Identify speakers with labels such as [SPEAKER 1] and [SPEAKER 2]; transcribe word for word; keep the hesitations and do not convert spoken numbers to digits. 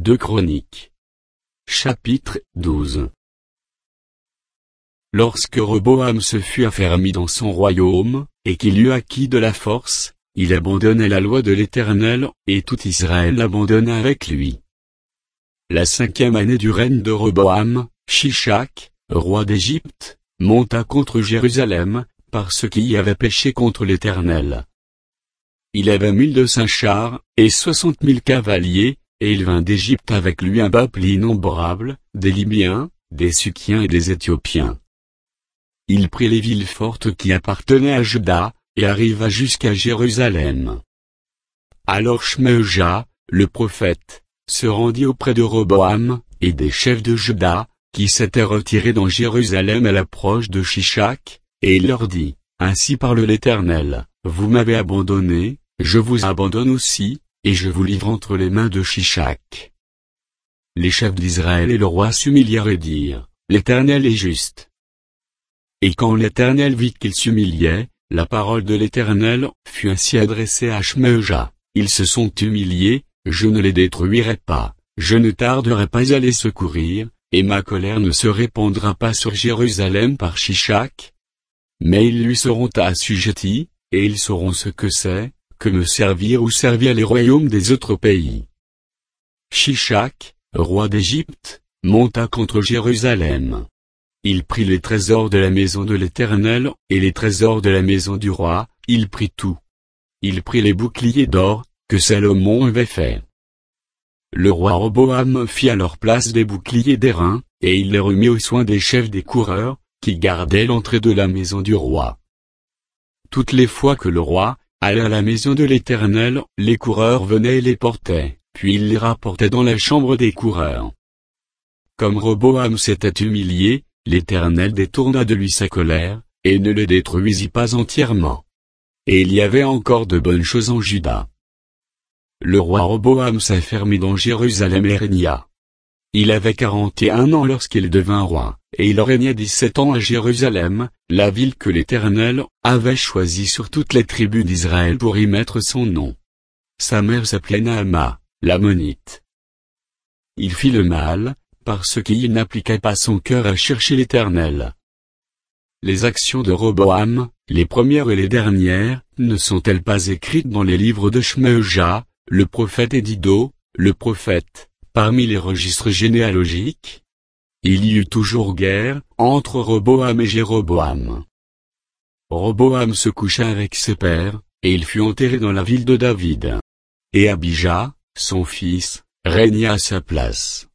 [SPEAKER 1] deux Chroniques. Chapitre douze. Lorsque Roboam se fut affermi dans son royaume, et qu'il eut acquis de la force, il abandonna la loi de l'Éternel, et tout Israël l'abandonna avec lui. La cinquième année du règne de Roboam, Shishak, roi d'Égypte, monta contre Jérusalem, parce qu'il y avait péché contre l'Éternel. Il avait mille deux cents chars, et soixante mille cavaliers, et il vint d'Égypte avec lui un peuple innombrable, des Libyens, des Sukkiens et des Éthiopiens. Il prit les villes fortes qui appartenaient à Juda, et arriva jusqu'à Jérusalem. Alors Shmeja, le prophète, se rendit auprès de Roboam, et des chefs de Juda, qui s'étaient retirés dans Jérusalem à l'approche de Shishak, et il leur dit, « Ainsi parle l'Éternel, vous m'avez abandonné, je vous abandonne aussi, et je vous livre entre les mains de Shishak. » Les chefs d'Israël et le roi s'humilièrent et dirent, « L'Éternel est juste. » Et quand l'Éternel vit qu'il s'humiliait, la parole de l'Éternel fut ainsi adressée à Shmeja, « Ils se sont humiliés, je ne les détruirai pas, je ne tarderai pas à les secourir, et ma colère ne se répandra pas sur Jérusalem par Shishak. Mais ils lui seront assujettis, et ils sauront ce que c'est, que me servir ou servir les royaumes des autres pays. » Shishak, roi d'Égypte, monta contre Jérusalem. Il prit les trésors de la maison de l'Éternel, et les trésors de la maison du roi, il prit tout. Il prit les boucliers d'or, que Salomon avait faits. Le roi Roboam fit à leur place des boucliers d'airain, et il les remit aux soins des chefs des coureurs, qui gardaient l'entrée de la maison du roi. Toutes les fois que le roi allait à la maison de l'Éternel, les coureurs venaient et les portaient, puis il les rapportait dans la chambre des coureurs. Comme Roboam s'était humilié, l'Éternel détourna de lui sa colère, et ne le détruisit pas entièrement. Et il y avait encore de bonnes choses en Juda. Le roi Roboam s'affermit dans Jérusalem et régna. Il avait quarante et un ans lorsqu'il devint roi, et il régna dix-sept ans à Jérusalem, la ville que l'Éternel avait choisie sur toutes les tribus d'Israël pour y mettre son nom. Sa mère s'appelait Naama, l'Ammonite. Il fit le mal, parce qu'il n'appliqua pas son cœur à chercher l'Éternel. Les actions de Roboam, les premières et les dernières, ne sont-elles pas écrites dans les livres de Shmeja, le prophète et d'Iddo, le prophète, parmi les registres généalogiques? Il y eut toujours guerre entre Roboam et Jéroboam. Roboam se coucha avec ses pères, et il fut enterré dans la ville de David. Et Abija, son fils, régna à sa place.